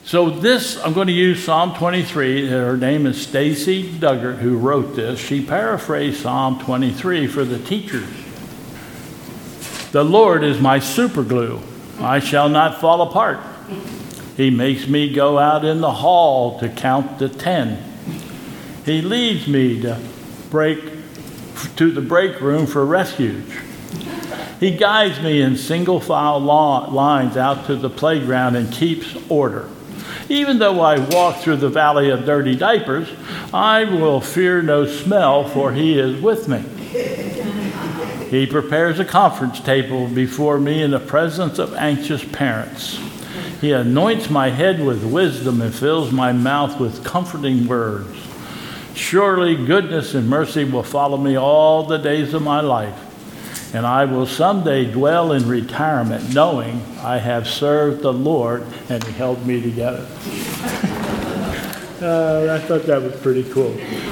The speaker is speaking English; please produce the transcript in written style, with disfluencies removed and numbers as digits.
So this, I'm going to use Psalm 23. Her name is Stacy Duggart, who wrote this. She paraphrased Psalm 23 for the teachers. The Lord is my superglue. I shall not fall apart. He makes me go out in the hall to count to 10. He leads me to the break room for refuge. He guides me in single file lines out to the playground and keeps order. Even though I walk through the valley of dirty diapers, I will fear no smell, for he is with me. He prepares a conference table before me in the presence of anxious parents. He anoints my head with wisdom and fills my mouth with comforting words. Surely goodness and mercy will follow me all the days of my life, and I will someday dwell in retirement, knowing I have served the Lord and he held me together. I thought that was pretty cool.